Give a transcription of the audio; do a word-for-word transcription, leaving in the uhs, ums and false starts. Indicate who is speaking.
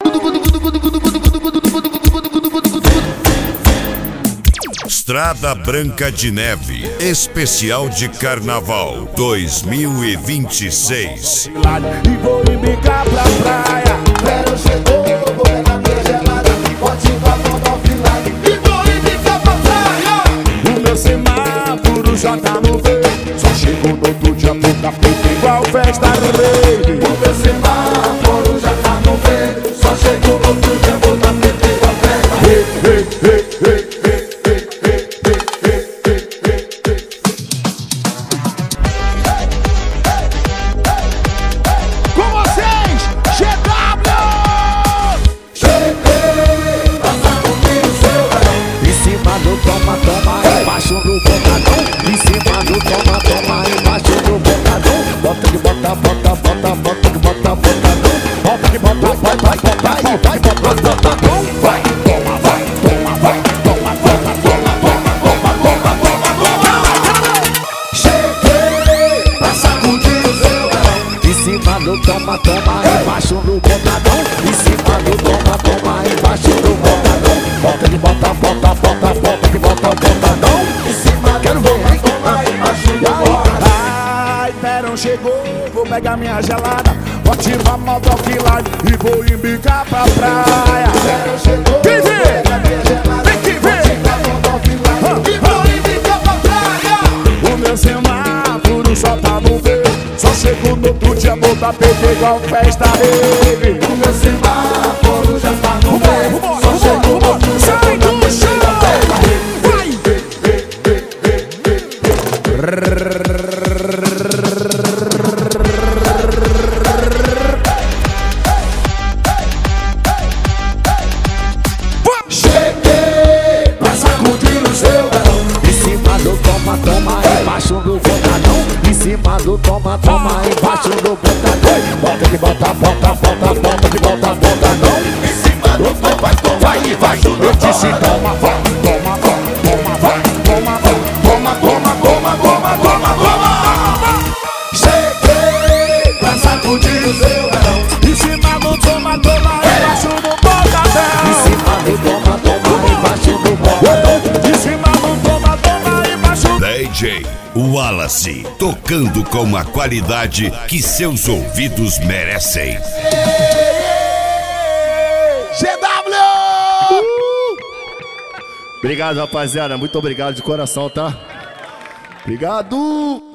Speaker 1: Estrada Branca de Neve, especial de Carnaval dois mil e vinte e seis.
Speaker 2: E vou embicar pra praia.
Speaker 3: Verão chegou, vou pegar minha gelada, pode ativar no offline. E vou embicar pra praia.
Speaker 2: O meu semáforo já tá no verde, só chego no outro dia boca preta igual festa rave.
Speaker 3: O meu semáforo já tá no verde, só chego no outro dia boca preta igual festa rave.
Speaker 2: Toma, toma, embaixo do botadão. Em cima do toma, toma, embaixo do botadão. Bota que bota, bota, bota, bota que bota, botadão. Bota que bota, vai, vai, bota e vai, bota, botadão. Vai, toma, vai, toma, vai, toma, toma, toma, toma, toma, toma, toma, toma.
Speaker 3: Cheguei pra sacudir o seu verão.
Speaker 2: Em cima do toma, toma, embaixo do botadão. Em cima do toma, toma, embaixo do botadão. Bota que bota, bota, bota, bota que bota, botadão.
Speaker 3: Em cima
Speaker 2: Quero
Speaker 3: do
Speaker 2: ver,
Speaker 3: toma, embaixo do botadão.
Speaker 2: ai, verão chegou, vou pegar minha gelada, vou ativar modo offline e vou embicar pra praia.
Speaker 3: Verão chegou,
Speaker 2: Quem
Speaker 3: vou
Speaker 2: vê?
Speaker 3: pegar minha gelada,
Speaker 2: Vem que
Speaker 3: vou
Speaker 2: vê?
Speaker 3: ativar no offline. E vou embicar pra praia.
Speaker 2: O meu semáforo só tá no verde, só chego no outro dia, botar P T igual festa rave.
Speaker 3: O meu semáforo já tá no verde,
Speaker 2: Vambora,
Speaker 3: só chego no
Speaker 2: vambora,
Speaker 3: outro dia
Speaker 2: sai
Speaker 3: botar
Speaker 2: do
Speaker 3: P T
Speaker 2: chão.
Speaker 3: igual festa rave.
Speaker 2: Vai!
Speaker 3: Cheguei pra sacudir o seu verão.
Speaker 2: Em cima do toma, toma, embaixo do botadão. Em cima do toma, toma, embaixo do botadão. Bota que bota, bota, bota, bota que bota, botadão.
Speaker 3: Em cima do toma, toma,
Speaker 2: Vai e vai, eu disse toma, vai, toma, toma, toma, vai, toma, vai, toma, toma, toma, toma, toma, toma.
Speaker 3: cheguei pra sacudir o seu verão.
Speaker 2: Em cima do toma, toma, embaixo do botadão. Em cima do toma, toma, embaixo do botadão. Em cima do toma, toma, embaixo do
Speaker 1: D J Wallace, tocando com a qualidade que seus ouvidos merecem.
Speaker 2: G W! Obrigado, rapaziada. Muito obrigado de coração, tá? Obrigado!